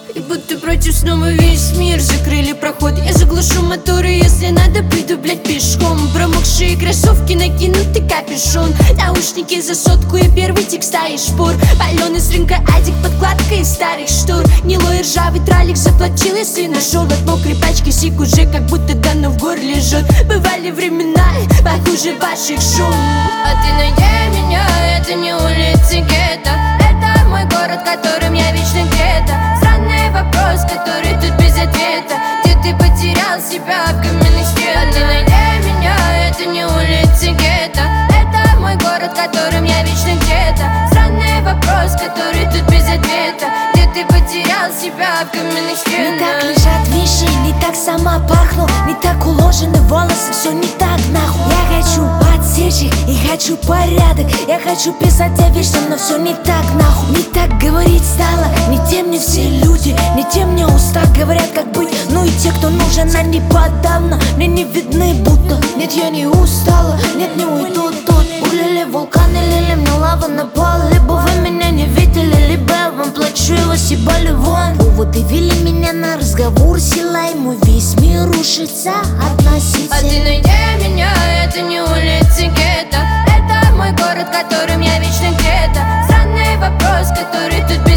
И будто против снова весь мир закрыли проход. Я заглушу моторы, если надо, пойду, блять, пешком. Промокшие кроссовки накинутый капюшон, наушники за сотку и первый текста и шпор. Паленый с рынка адик, подкладка из старых штор. Гнилой ржавый тралик заплатил, если нашел. От мокрой пачки сик уже как будто давно в горле жжет. Бывали времена похуже ваших шум. А ты найди меня, это не улицы гетто. Это мой город, которым я вечно где-то. Странный вопрос, который тут без ответа. Где ты потерял себя в каменных стенах? А ты найди меня, это не улицы гетто. Это мой город, которым я вечно где-то. Странный вопрос, который тут без ответа. Где ты потерял себя в каменных стенах? Не так лежат вещи, не так сама пахну, не так уложены волосы, все не так нахуй. Я хочу подсечь их и хочу порядок. Я хочу писать о вечном, но все не так нахуй. Не так говорить стало, не те мне все люди, не те мне уста говорят, как быть. Ну и те, кто нужен, они подавно мне не видны будто. Нет, я не устала, нет, не уйду тут. Улили вулканы, лили мне лава на пол. Либо вы меня не видели, либо я вам плачу и вас ебали вон. Вот и вели меня на разговор, сила ему весь мир рушится относительно. А ты найди меня, это не улицы гетто. Это мой город, которым я вечно где-то. Странный вопрос, который тут